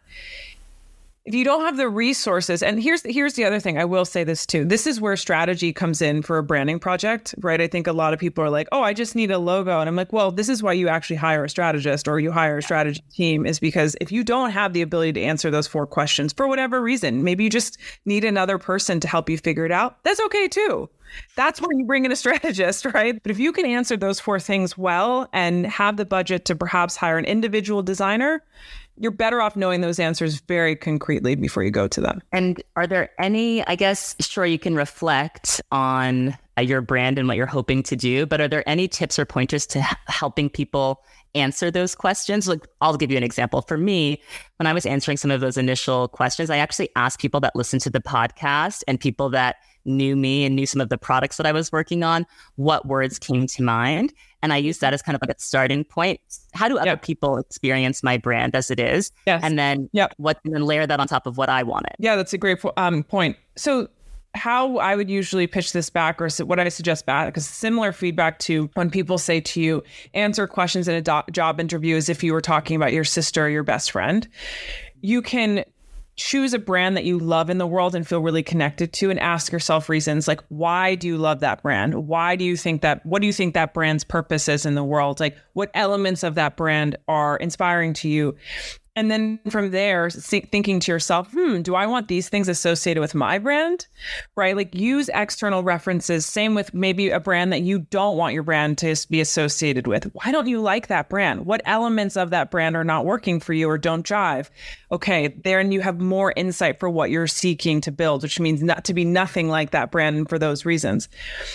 Speaker 2: if you don't have the resources, and here's here's the other thing, I will say this too. This is where strategy comes in for a branding project, right? I think a lot of people are like, oh, I just need a logo. And I'm like, well, this is why you actually hire a strategist or you hire a strategy team, is because if you don't have the ability to answer those four questions for whatever reason, maybe you just need another person to help you figure it out. That's okay too. That's where you bring in a strategist, right? But if you can answer those four things well and have the budget to perhaps hire an individual designer, you're better off knowing those answers very concretely before you go to them.
Speaker 1: And are there any, I guess, sure, you can reflect on uh, your brand and what you're hoping to do, but are there any tips or pointers to h- helping people answer those questions? Like, I'll give you an example. For me, when I was answering some of those initial questions, I actually asked people that listened to the podcast and people that knew me and knew some of the products that I was working on, what words came to mind. And I use that as kind of like a starting point. How do other yep. people experience my brand as it is?
Speaker 2: Yes.
Speaker 1: And then
Speaker 2: yep.
Speaker 1: what, and then layer that on top of what I wanted.
Speaker 2: Yeah, that's a great um, point. So how I would usually pitch this back, or what I suggest back, because similar feedback to when people say to you, answer questions in a do- job interview as if you were talking about your sister or your best friend. You can choose a brand that you love in the world and feel really connected to, and ask yourself reasons like, why do you love that brand? Why do you think that, what do you think that brand's purpose is in the world? Like, what elements of that brand are inspiring to you? And then from there, thinking to yourself, hmm, do I want these things associated with my brand? Right? Like, use external references. Same with maybe a brand that you don't want your brand to be associated with. Why don't you like that brand? What elements of that brand are not working for you or don't jive? Okay, then you have more insight for what you're seeking to build, which means not to be nothing like that brand, and for those reasons.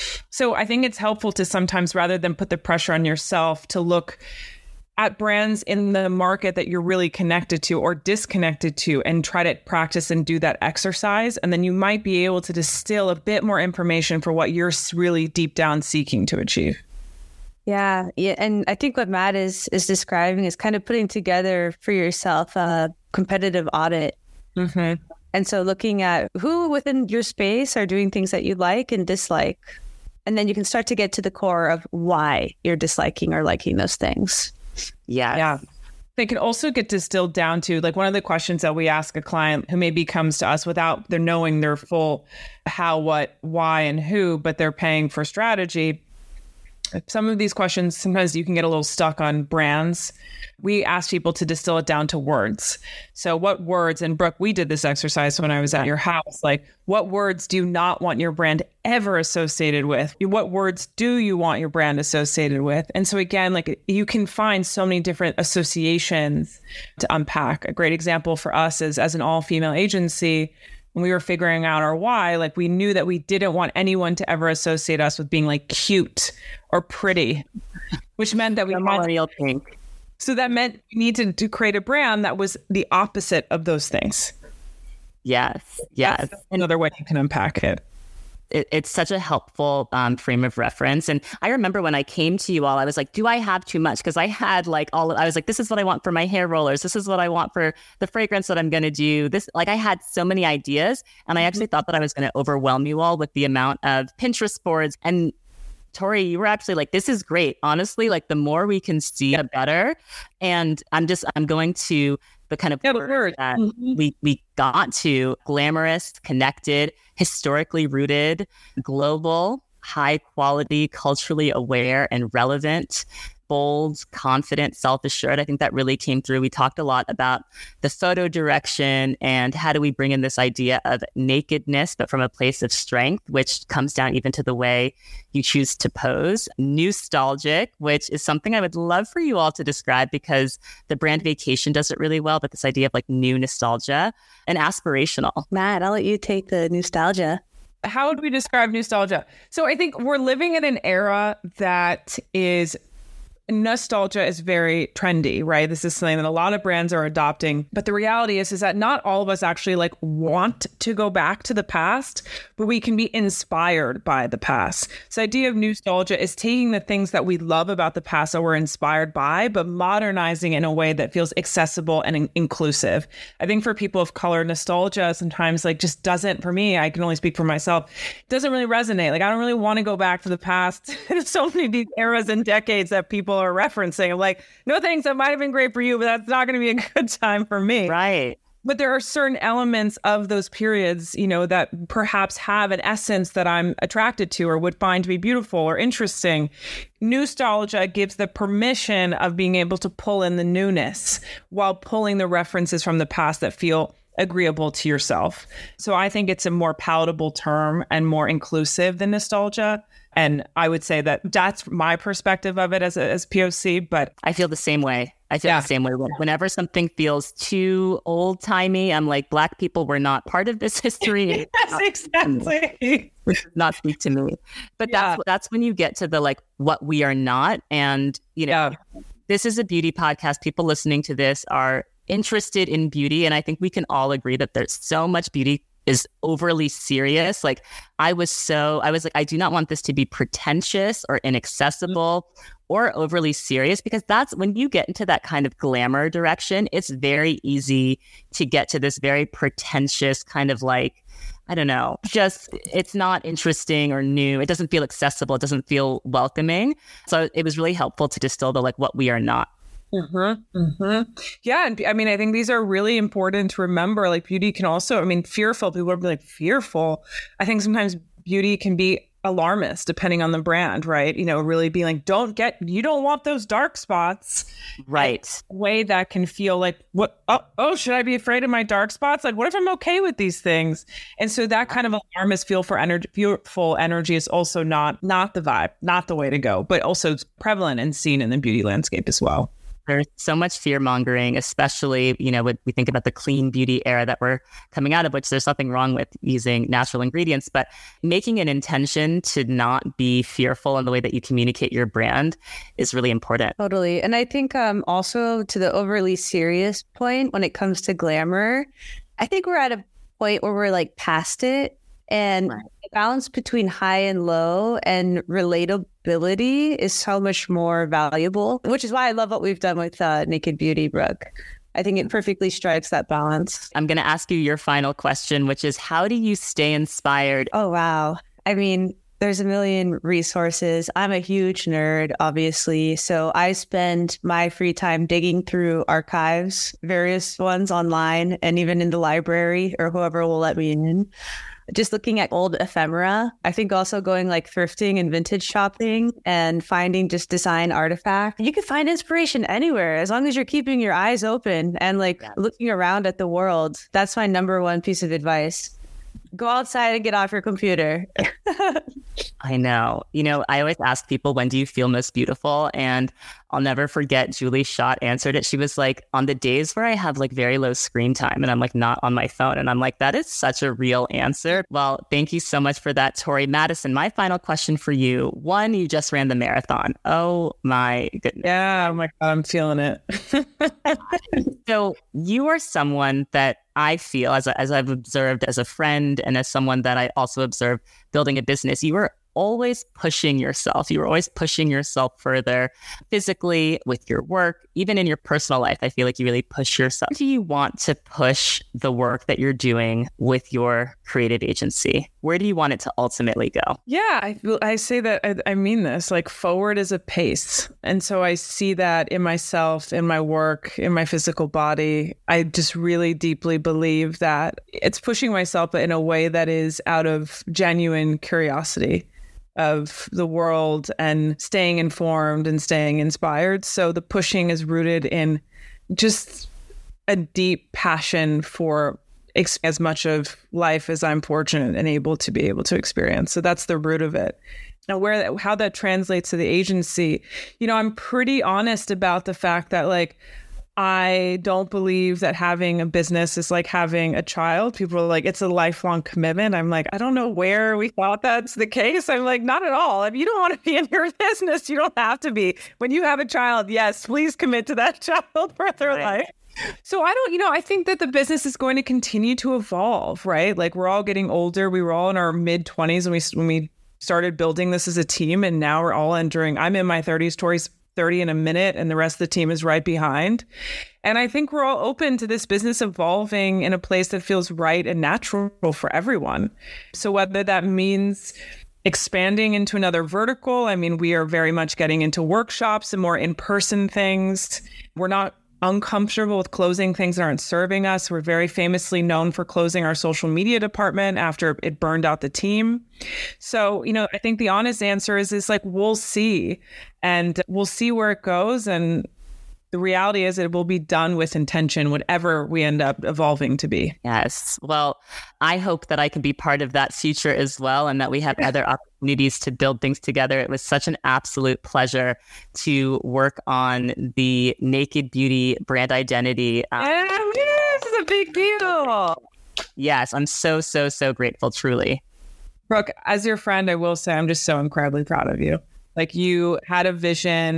Speaker 2: So I think it's helpful to sometimes, rather than put the pressure on yourself, to look at brands in the market that you're really connected to or disconnected to, and try to practice and do that exercise. And then you might be able to distill a bit more information for what you're really deep down seeking to achieve.
Speaker 3: Yeah. Yeah. And I think what Matt is is describing is kind of putting together for yourself a competitive audit.
Speaker 2: Mm-hmm.
Speaker 3: And so looking at who within your space are doing things that you like and dislike. And then you can start to get to the core of why you're disliking or liking those things.
Speaker 1: Yeah.
Speaker 2: Yeah. They can also get distilled down to, like, one of the questions that we ask a client who maybe comes to us without their knowing their full how, what, why, and who, but they're paying for strategy. Some of these questions, sometimes you can get a little stuck on brands. We ask people to distill it down to words. So what words, and Brooke, we did this exercise when I was at your house, like, what words do you not want your brand ever associated with? What words do you want your brand associated with? And so again, like, you can find so many different associations to unpack. A great example for us is, as an all-female agency, when we were figuring out our why, like, we knew that we didn't want anyone to ever associate us with being like cute or pretty, which meant that we
Speaker 1: had
Speaker 2: millennial
Speaker 1: pink.
Speaker 2: So that meant we needed to create a brand that was the opposite of those things.
Speaker 1: Yes. Yes.
Speaker 2: That's another way you can unpack it.
Speaker 1: It, it's such a helpful um, frame of reference. And I remember when I came to you all, I was like, do I have too much? Because I had like all, I was like, this is what I want for my hair rollers. This is what I want for the fragrance that I'm going to do. This, like, I had so many ideas, and I actually mm-hmm. thought that I was going to overwhelm you all with the amount of Pinterest boards. And Tori, you were actually like, this is great. Honestly, like, the more we can see, the better. And I'm just, I'm going to the kind of
Speaker 2: yeah,
Speaker 1: word that mm-hmm. we, we got to: glamorous, connected, historically rooted, global, high quality, culturally aware and relevant, bold, confident, self-assured. I think that really came through. We talked a lot about the photo direction and how do we bring in this idea of nakedness, but from a place of strength, which comes down even to the way you choose to pose. Nostalgic, which is something I would love for you all to describe, because the brand Vacation does it really well, but this idea of like new nostalgia. And aspirational.
Speaker 3: Matt, I'll let you take the nostalgia.
Speaker 2: How would we describe nostalgia? So I think we're living in an era that is nostalgia is very trendy, right? This is something that a lot of brands are adopting. But the reality is, is that not all of us actually like want to go back to the past, but we can be inspired by the past. So the idea of nostalgia is taking the things that we love about the past that we're inspired by, but modernizing in a way that feels accessible and in- inclusive. I think for people of color, nostalgia sometimes like just doesn't, for me, I can only speak for myself, doesn't really resonate. Like, I don't really want to go back to the past. There's so many of these eras and decades that people are referencing. I'm like, no thanks, that might have been great for you, but that's not going to be a good time for me.
Speaker 1: Right.
Speaker 2: But there are certain elements of those periods, you know, that perhaps have an essence that I'm attracted to or would find to be beautiful or interesting. Nostalgia gives the permission of being able to pull in the newness while pulling the references from the past that feel agreeable to yourself. So I think it's a more palatable term and more inclusive than nostalgia. And I would say that that's my perspective of it as a, as P O C, but
Speaker 1: I feel the same way. I feel yeah. the same way. Whenever something feels too old timey, I'm like, Black people were not part of this history.
Speaker 2: Yes, exactly.
Speaker 1: Which does not speak to me. But yeah. that's that's when you get to the like what we are not. And, you know, yeah. this is a beauty podcast. People listening to this are interested in beauty. And I think we can all agree that there's so much beauty is overly serious. Like I was so, I was like, I do not want this to be pretentious or inaccessible or overly serious, because that's when you get into that kind of glamour direction, it's very easy to get to this very pretentious kind of like, I don't know, just it's not interesting or new. It doesn't feel accessible. It doesn't feel welcoming. So it was really helpful to distill the like what we are not.
Speaker 2: Mm-hmm, mm-hmm. Yeah. And I mean, I think these are really important to remember. Like beauty can also, I mean, fearful, people are like fearful. I think sometimes beauty can be alarmist depending on the brand, right? You know, really be like, don't get, you don't want those dark spots.
Speaker 1: Right.
Speaker 2: A way that can feel like, what, oh, oh, should I be afraid of my dark spots? Like, what if I'm okay with these things? And so that kind of alarmist feel for energy, fearful energy is also not, not the vibe, not the way to go, but also it's prevalent and seen in the beauty landscape as well.
Speaker 1: There's so much fear mongering, especially, you know, when we think about the clean beauty era that we're coming out of, which there's nothing wrong with using natural ingredients, but making an intention to not be fearful in the way that you communicate your brand is really important.
Speaker 3: Totally. And I think um, also to the overly serious point, when it comes to glamour, I think we're at a point where we're like past it. And right. The balance between high and low and relatability is so much more valuable, which is why I love what we've done with uh, Naked Beauty, Brooke. I think it perfectly strikes that balance.
Speaker 1: I'm going to ask you your final question, which is how do you stay inspired?
Speaker 3: Oh, wow. I mean, there's a million resources. I'm a huge nerd, obviously. So I spend my free time digging through archives, various ones online, and even in the library or whoever will let me in. Just looking at old ephemera. I think also going like thrifting and vintage shopping and finding just design artifacts. You can find inspiration anywhere as long as you're keeping your eyes open and like yeah. looking around at the world. That's my number one piece of advice. Go outside and get off your computer.
Speaker 1: I know. You know, I always ask people, when do you feel most beautiful? And I'll never forget Julie Schott answered it. She was like, on the days where I have like very low screen time and I'm like not on my phone. And I'm like, that is such a real answer. Well, thank you so much for that, Tori. Madison, my final question for you. One, you just ran the marathon. Oh my goodness.
Speaker 2: Yeah, oh my God, I'm feeling it.
Speaker 1: So you are someone that I feel, as, a, as I've observed as a friend and as someone that I also observe building a business, you were always pushing yourself. You were always pushing yourself further physically with your work, even in your personal life. I feel like you really push yourself. Do you want to push the work that you're doing with your creative agency? Where do you want it to ultimately go?
Speaker 2: Yeah, I feel, I say that, I, I mean this, like forward is a pace. And so I see that in myself, in my work, in my physical body. I just really deeply believe that it's pushing myself, but in a way that is out of genuine curiosity of the world and staying informed and staying inspired. So the pushing is rooted in just a deep passion for ex- as much of life as I'm fortunate and able to be able to experience. So that's the root of it. Now, where that, how that translates to the agency, you know, I'm pretty honest about the fact that like, I don't believe that having a business is like having a child. People are like, it's a lifelong commitment. I'm like, I don't know where we thought that's the case. I'm like, not at all. If you don't want to be in your business, you don't have to be. When you have a child, yes, please commit to that child for their right. life. So I don't, you know, I think that the business is going to continue to evolve, right? Like we're all getting older. We were all in our mid twenties when we, when we started building this as a team. And now we're all entering, I'm in my thirties, Tori's thirty in a minute, and the rest of the team is right behind. And I think we're all open to this business evolving in a place that feels right and natural for everyone. So whether that means expanding into another vertical, I mean, we are very much getting into workshops and more in-person things. We're not uncomfortable with closing things that aren't serving us. We're very famously known for closing our social media department after it burned out the team. So, you know, I think the honest answer is, is like, we'll see, and we'll see where it goes. And the reality is it will be done with intention, whatever we end up evolving to be.
Speaker 1: Yes. Well, I hope that I can be part of that future as well, and that we have other opportunities to build things together. It was such an absolute pleasure to work on the Naked Beauty brand identity. Um,
Speaker 2: yeah, this is a big deal.
Speaker 1: Yes. I'm so, so, so grateful, truly.
Speaker 2: Brooke, as your friend, I will say I'm just so incredibly proud of you. Like, you had a vision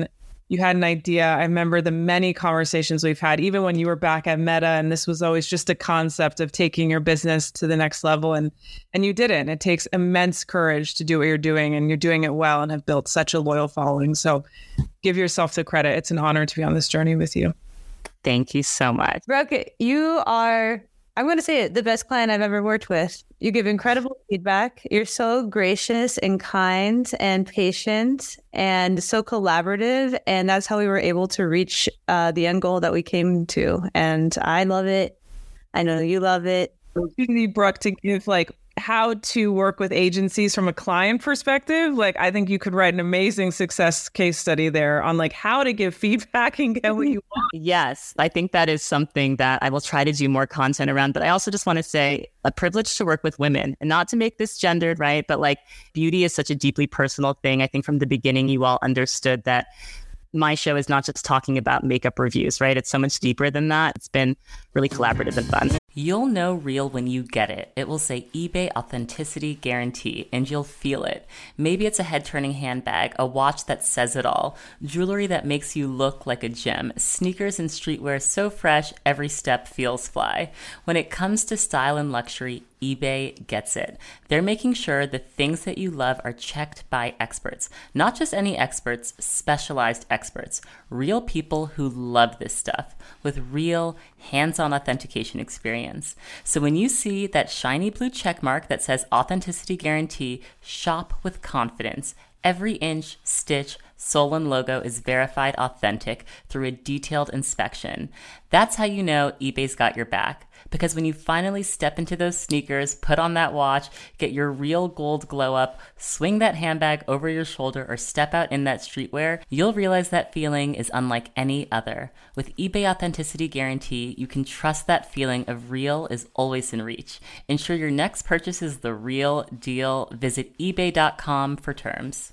Speaker 2: you had an idea. I remember the many conversations we've had, even when you were back at Meta, and this was always just a concept of taking your business to the next level. And and you did it. And it takes immense courage to do what you're doing, and you're doing it well and have built such a loyal following. So give yourself the credit. It's an honor to be on this journey with you.
Speaker 1: Thank you so much.
Speaker 3: Brooke, you are, I'm going to say it, the best client I've ever worked with. You give incredible feedback. You're so gracious and kind and patient and so collaborative. And that's how we were able to reach uh, the end goal that we came to. And I love it. I know you love it.
Speaker 2: You need Brooke to give like how to work with agencies from a client perspective. Like, I think you could write an amazing success case study there on like how to give feedback and get what you want.
Speaker 1: Yes, I think that is something that I will try to do more content around. But I also just want to say a privilege to work with women, and not to make this gendered, right? But like beauty is such a deeply personal thing. I think from the beginning, you all understood that my show is not just talking about makeup reviews, right? It's so much deeper than that. It's been really collaborative and fun. You'll know real when you get it. It will say eBay Authenticity Guarantee, and you'll feel it. Maybe it's a head-turning handbag, a watch that says it all, jewelry that makes you look like a gem, sneakers and streetwear so fresh, every step feels fly. When it comes to style and luxury, eBay gets it. They're making sure the things that you love are checked by experts. Not just any experts, specialized experts. Real people who love this stuff with real hands-on authentication experience. So when you see that shiny blue check mark that says Authenticity Guarantee, shop with confidence. Every inch, stitch, sole, and logo is verified authentic through a detailed inspection. That's how you know eBay's got your back. Because when you finally step into those sneakers, put on that watch, get your real gold glow up, swing that handbag over your shoulder, or step out in that streetwear, you'll realize that feeling is unlike any other. With eBay Authenticity Guarantee, you can trust that feeling of real is always in reach. Ensure your next purchase is the real deal. Visit ebay dot com for terms.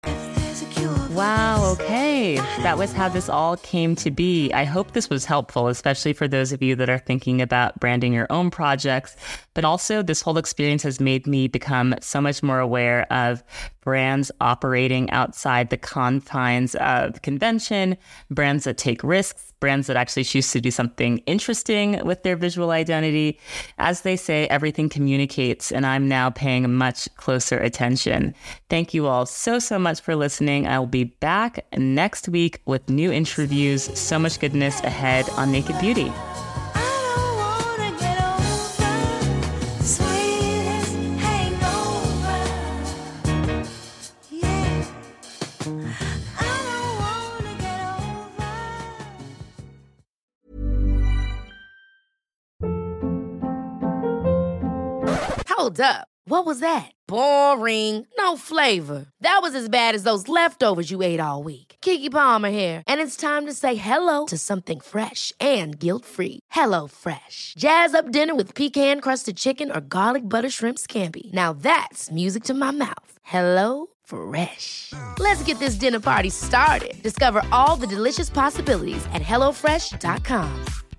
Speaker 1: Wow, okay. That was how this all came to be. I hope this was helpful, especially for those of you that are thinking about branding your own projects. But also, this whole experience has made me become so much more aware of brands operating outside the confines of convention, brands that take risks, brands that actually choose to do something interesting with their visual identity. As they say, everything communicates, and I'm now paying much closer attention. Thank you all so, so much for listening. I'll be back next week with new interviews. So much goodness ahead on Naked Beauty.
Speaker 4: Hold up. What was that? Boring. No flavor. That was as bad as those leftovers you ate all week. Keke Palmer here, and it's time to say hello to something fresh and guilt-free. Hello Fresh. Jazz up dinner with pecan-crusted chicken or garlic butter shrimp scampi. Now that's music to my mouth. Hello Fresh. Let's get this dinner party started. Discover all the delicious possibilities at hello fresh dot com.